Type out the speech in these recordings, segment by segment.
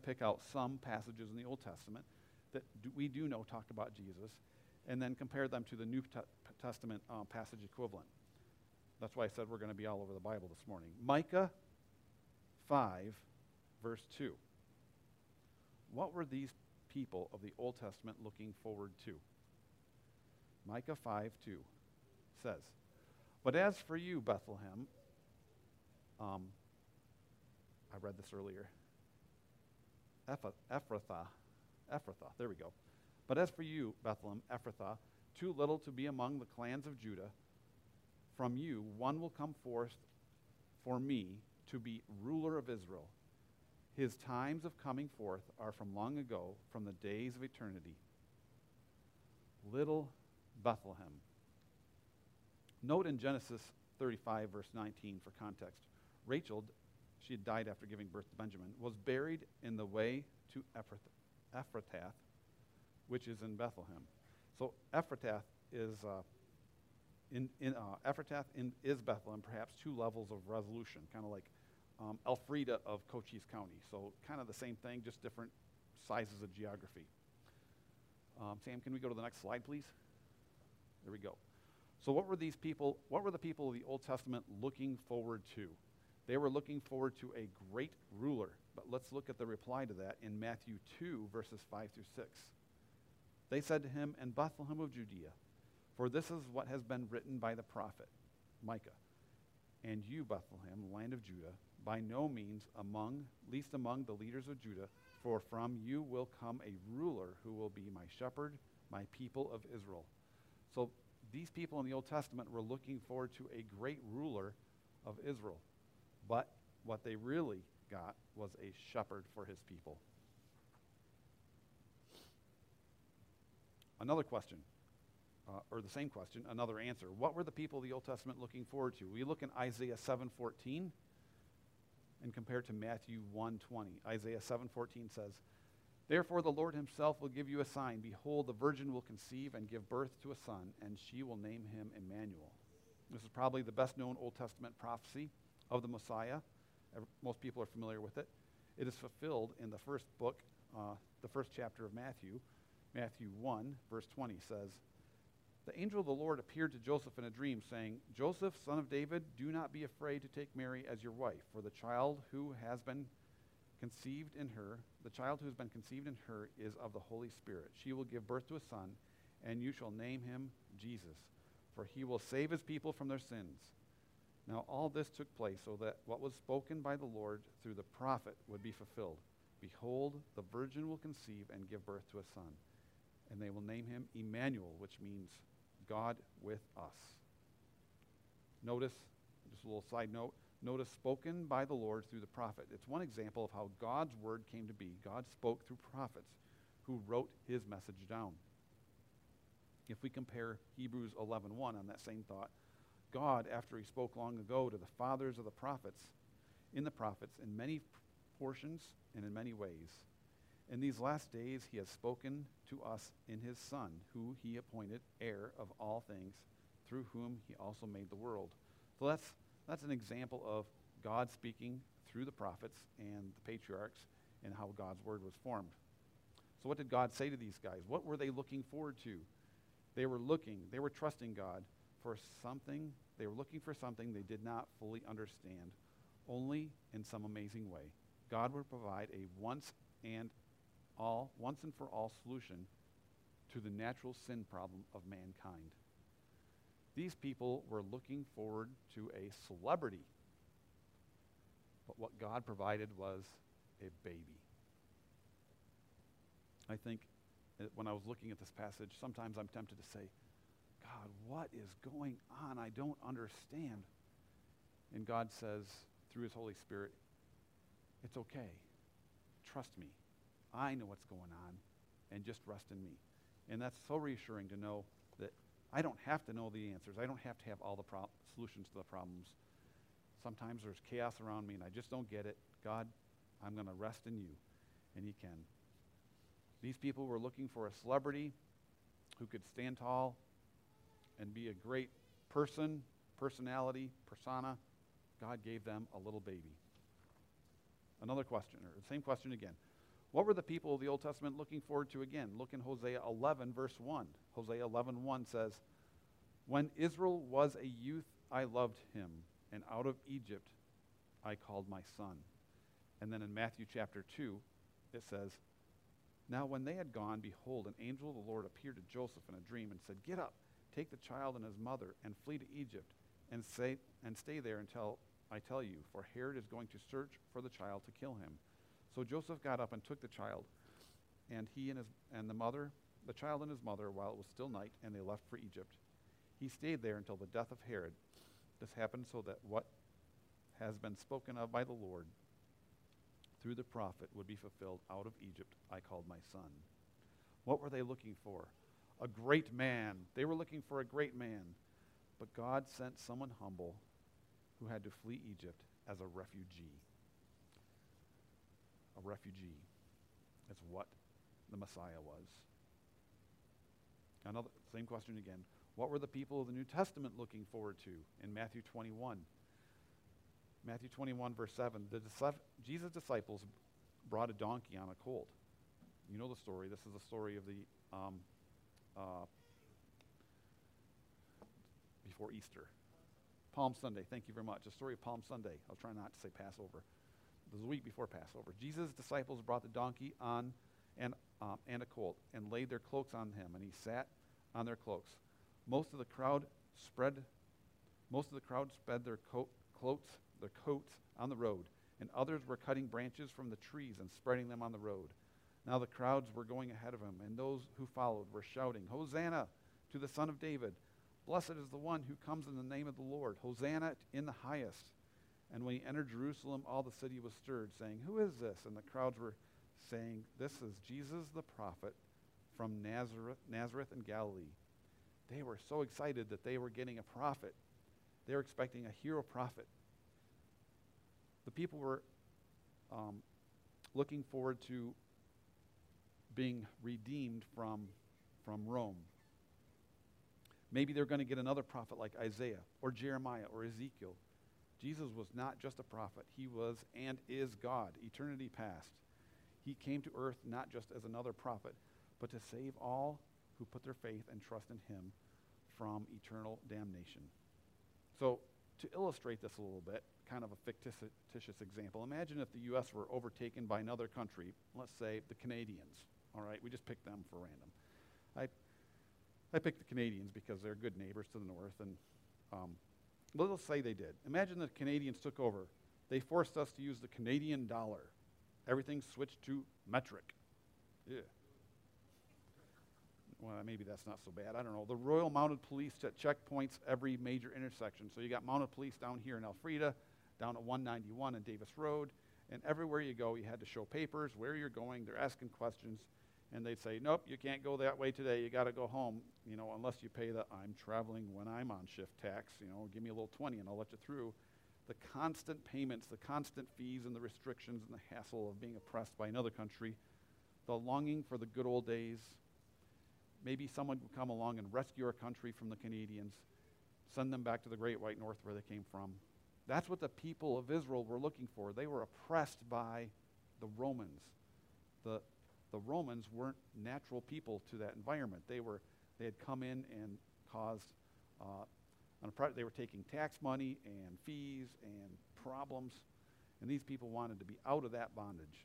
pick out some passages in the Old Testament that we do know talk about Jesus, and then compare them to the New Testament passage equivalent. That's why I said we're going to be all over the Bible this morning. Micah 5, verse 2. What were these people of the Old Testament looking forward to? Micah 5:2 says, "But as for you, Bethlehem," I read this earlier, Ephrathah, there we go. "But as for you, Bethlehem, Ephrathah, too little to be among the clans of Judah, from you one will come forth for me to be ruler of Israel. His times of coming forth are from long ago, from the days of eternity." Little Bethlehem. Note in Genesis 35, verse 19, for context, Rachel, she had died after giving birth to Benjamin, was buried in the way to Ephrathah, which is in Bethlehem. So Ephrathah is is Bethlehem, perhaps two levels of resolution, kind of like Elfrida of Cochise County. So kind of the same thing, just different sizes of geography. Sam, can we go to the next slide, please? There we go. So what were the people of the Old Testament looking forward to? They were looking forward to a great ruler. But let's look at the reply to that in Matthew 2, verses 5 through 6. They said to him, "In Bethlehem of Judea, for this is what has been written by the prophet Micah. And you, Bethlehem, land of Judah, by no means least among the leaders of Judah, for from you will come a ruler who will be my shepherd, my people of Israel." So these people in the Old Testament were looking forward to a great ruler of Israel. But what they really got was a shepherd for his people. Another question, or the same question, another answer. What were the people of the Old Testament looking forward to? We look in Isaiah 7:14 and compare to Matthew 1:20. Isaiah 7:14 says, "Therefore the Lord himself will give you a sign. Behold, the virgin will conceive and give birth to a son, and she will name him Emmanuel." This is probably the best known Old Testament prophecy of the Messiah. Most people are familiar with it. It is fulfilled in the first book, the first chapter of Matthew. Matthew 1, verse 20 says, "The angel of the Lord appeared to Joseph in a dream, saying, 'Joseph, son of David, do not be afraid to take Mary as your wife, for the child who has been conceived in her is of the Holy Spirit. She will give birth to a son, and you shall name him Jesus, for he will save his people from their sins.' Now all this took place so that what was spoken by the Lord through the prophet would be fulfilled. Behold, the virgin will conceive and give birth to a son, and they will name him Emmanuel," which means God with us. Notice, just a little side note, notice spoken by the Lord through the prophet. It's one example of how God's word came to be. God spoke through prophets who wrote his message down. If we compare Hebrews 11:1 on that same thought, God, after he spoke long ago to the fathers of the prophets, in many portions and in many ways, in these last days he has spoken to us in his Son, who he appointed heir of all things, through whom he also made the world. So that's an example of God speaking through the prophets and the patriarchs and how God's word was formed. So what did God say to these guys? What were they looking forward to? They were trusting God for something. They were looking for something they did not fully understand, only in some amazing way. God would provide a once and for all solution to the natural sin problem of mankind. These people were looking forward to a celebrity, but what God provided was a baby. I think when I was looking at this passage, sometimes I'm tempted to say, "God, what is going on? I don't understand." And God says, through his Holy Spirit, "It's okay. Trust me. I know what's going on, and just rest in me." And that's so reassuring to know that I don't have to know the answers. I don't have to have all the solutions to the problems. Sometimes there's chaos around me, and I just don't get it. God, I'm going to rest in you, and he can. These people were looking for a celebrity who could stand tall and be a great personality, persona. God gave them a little baby. Another question, or the same question again. What were the people of the Old Testament looking forward to again? Look in Hosea 11, verse 1. Hosea 11:1 says, "When Israel was a youth, I loved him, and out of Egypt I called my son." And then in Matthew chapter 2, it says, "Now when they had gone, behold, an angel of the Lord appeared to Joseph in a dream and said, 'Get up, take the child and his mother, and flee to Egypt, and stay there until I tell you, for Herod is going to search for the child to kill him.' So Joseph got up and took the child, and the child and his mother, while it was still night, and they left for Egypt. He stayed there until the death of Herod. This happened so that what has been spoken of by the Lord through the prophet would be fulfilled. Out of Egypt I called my son." What were they looking for? A great man. They were looking for a great man. But God sent someone humble who had to flee Egypt as a refugee. A refugee is what the Messiah was. Another same question again. What were the people of the New Testament looking forward to in Matthew 21? Matthew 21, verse 7. Jesus' disciples brought a donkey on a colt. You know the story. This is the story of the before Easter. Palm Sunday. Thank you very much. The story of Palm Sunday. I'll try not to say Passover. It was the week before Passover. Jesus' disciples brought the donkey on and a colt and laid their cloaks on him, and he sat on their cloaks. Most of the crowd spread their coats on the road, and others were cutting branches from the trees and spreading them on the road. Now the crowds were going ahead of him, and those who followed were shouting, "Hosanna to the Son of David! Blessed is the one who comes in the name of the Lord! Hosanna in the highest!" And when he entered Jerusalem, all the city was stirred, saying, "Who is this?" And the crowds were saying, "This is Jesus the prophet from Nazareth in Galilee." They were so excited that they were getting a prophet. They were expecting a hero prophet. The people were looking forward to being redeemed from Rome. Maybe they're going to get another prophet like Isaiah or Jeremiah or Ezekiel. Jesus was not just a prophet. He was and is God, eternity past. He came to earth not just as another prophet, but to save all who put their faith and trust in him from eternal damnation. So to illustrate this a little bit, kind of a fictitious example, imagine if the U.S. were overtaken by another country, let's say the Canadians. All right, we just picked them for random. I picked the Canadians because they're good neighbors to the north, and let's say they did. Imagine the Canadians took over. They forced us to use the Canadian dollar. Everything switched to metric. Yeah. Well, maybe that's not so bad. I don't know. The Royal Mounted Police at checkpoints every major intersection. So you got mounted police down here in Elfrida, down at 191 and Davis Road, and everywhere you go, you had to show papers, where you're going. They're asking questions, and they'd say, "Nope, you can't go that way today. You got to go home, unless you pay the I'm traveling when I'm on shift tax. Give me a little 20 and I'll let you through." The constant payments, the constant fees and the restrictions and the hassle of being oppressed by another country, the longing for the good old days. Maybe someone would come along and rescue our country from the Canadians, send them back to the Great White North where they came from. That's what the people of Israel were looking for. They were oppressed by the Romans. The Romans weren't natural people to that environment. They had come in and caused, they were taking tax money and fees and problems, and these people wanted to be out of that bondage.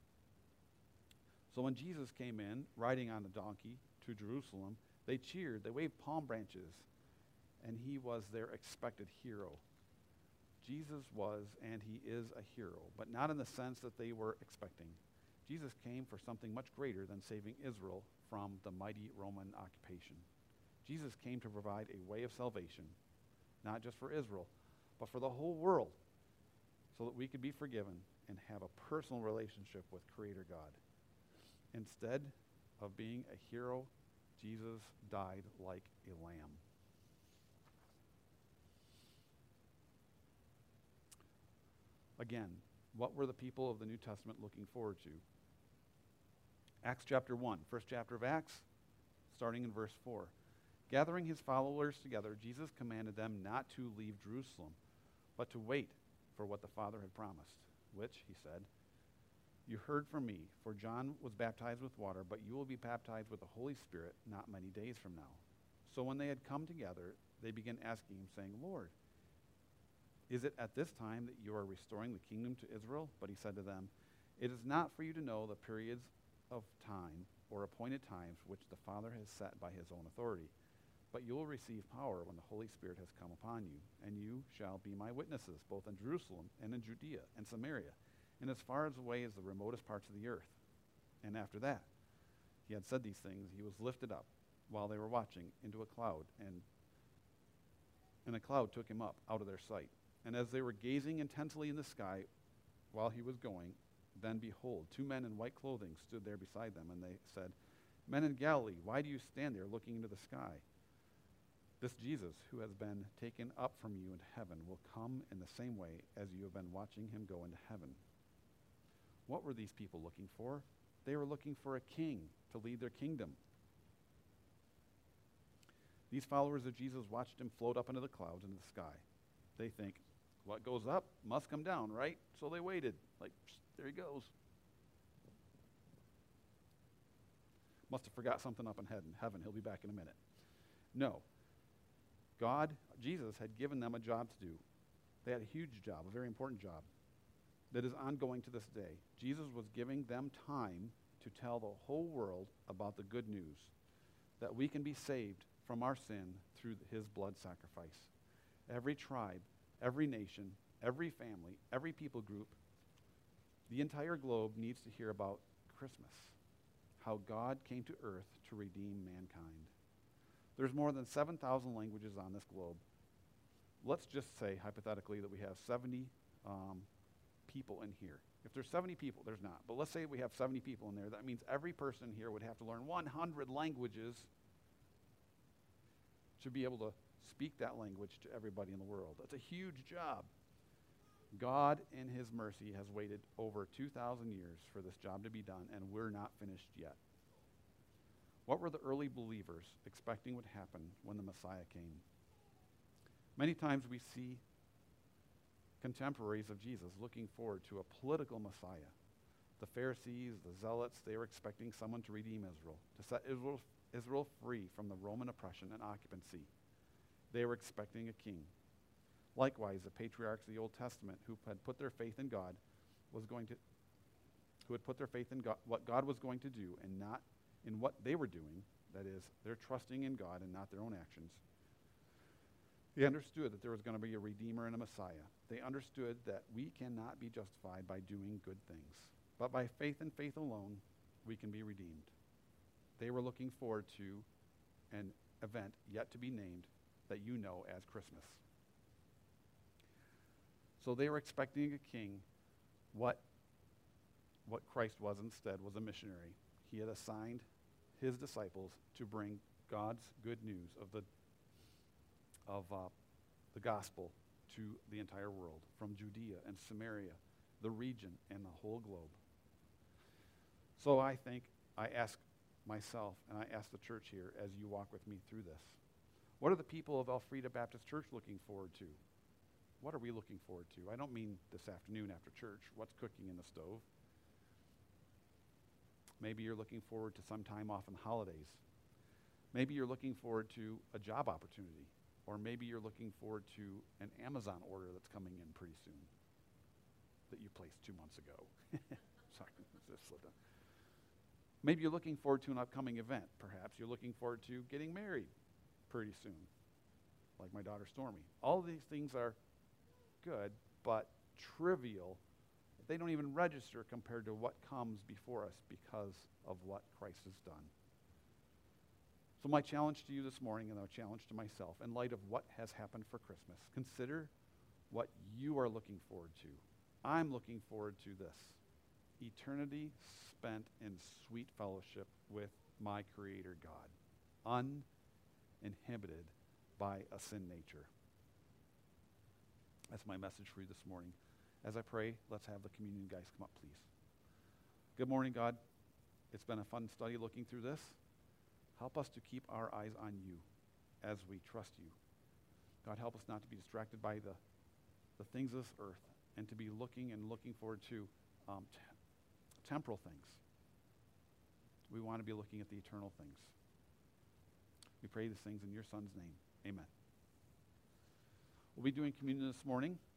So when Jesus came in, riding on a donkey to Jerusalem, they cheered, they waved palm branches, and he was their expected hero. Jesus was and he is a hero, but not in the sense that they were expecting. Jesus came for something much greater than saving Israel from the mighty Roman occupation. Jesus came to provide a way of salvation, not just for Israel, but for the whole world, so that we could be forgiven and have a personal relationship with Creator God. Instead of being a hero, Jesus died like a lamb. Again, what were the people of the New Testament looking forward to? Acts chapter 1, first chapter of Acts, starting in verse 4. Gathering his followers together, Jesus commanded them not to leave Jerusalem, but to wait for what the Father had promised, which, he said, You heard from me, for John was baptized with water, but you will be baptized with the Holy Spirit not many days from now." So when they had come together, they began asking him, saying, "Lord, is it at this time that you are restoring the kingdom to Israel?" But he said to them, "It is not for you to know the periods of time or appointed times which the Father has set by his own authority. But you will receive power when the Holy Spirit has come upon you, and you shall be my witnesses, both in Jerusalem and in Judea and Samaria, and as far as away as the remotest parts of the earth." And after that, he had said these things, he was lifted up while they were watching into a cloud, and a cloud took him up out of their sight. And as they were gazing intensely in the sky while he was going, then behold, two men in white clothing stood there beside them, and they said, "Men in Galilee, why do you stand there looking into the sky? This Jesus, who has been taken up from you into heaven, will come in the same way as you have been watching him go into heaven." What were these people looking for? They were looking for a king to lead their kingdom. These followers of Jesus watched him float up into the clouds into the sky. They think, what goes up must come down, right? So they waited, like, there he goes. Must have forgot something up in heaven. He'll be back in a minute. No. Jesus had given them a job to do. They had a huge job, a very important job that is ongoing to this day. Jesus was giving them time to tell the whole world about the good news, that we can be saved from our sin through his blood sacrifice. Every tribe, every nation, every family, every people group, the entire globe needs to hear about Christmas, how God came to earth to redeem mankind. There's more than 7,000 languages on this globe. Let's just say, hypothetically, that we have 70 people in here. If there's 70 people, there's not. But let's say we have 70 people in there. That means every person here would have to learn 100 languages to be able to speak that language to everybody in the world. That's a huge job. God, in his mercy, has waited over 2,000 years for this job to be done, and we're not finished yet. What were the early believers expecting would happen when the Messiah came? Many times we see contemporaries of Jesus looking forward to a political Messiah. The Pharisees, the Zealots, they were expecting someone to redeem Israel, to set Israel free from the Roman oppression and occupancy. They were expecting a king. Likewise, the patriarchs of the Old Testament who had put their faith in God who had put their faith in God, what God was going to do and not in what they were doing, that is, they're trusting in God and not their own actions. They understood that there was going to be a Redeemer and a Messiah. They understood that we cannot be justified by doing good things, but by faith and faith alone, we can be redeemed. They were looking forward to an event yet to be named that you know as Christmas. So they were expecting a king. What Christ was instead was a missionary. He had assigned his disciples to bring God's good news of the gospel to the entire world, from Judea and Samaria, the region, and the whole globe. So I ask myself, and I ask the church here as you walk with me through this, what are the people of Elfrida Baptist Church looking forward to? What are we looking forward to? I don't mean this afternoon after church. What's cooking in the stove? Maybe you're looking forward to some time off in the holidays. Maybe you're looking forward to a job opportunity. Or maybe you're looking forward to an Amazon order that's coming in pretty soon that you placed 2 months ago. Sorry, just slipped down. Maybe you're looking forward to an upcoming event. Perhaps you're looking forward to getting married pretty soon, like my daughter Stormy. All of these things are good, but trivial. They don't even register compared to what comes before us because of what Christ has done. So my challenge to you this morning, and our challenge to myself, in light of what has happened for Christmas, consider what you are looking forward to. I'm looking forward to this: eternity spent in sweet fellowship with my Creator God, uninhibited by a sin nature. That's my message for you this morning. As I pray, let's have the communion guys come up, please. Good morning, God. It's been a fun study looking through this. Help us to keep our eyes on you as we trust you. God, help us not to be distracted by the things of this earth, and to be looking forward to temporal things. We want to be looking at the eternal things. We pray these things in your Son's name. Amen. We'll be doing communion this morning.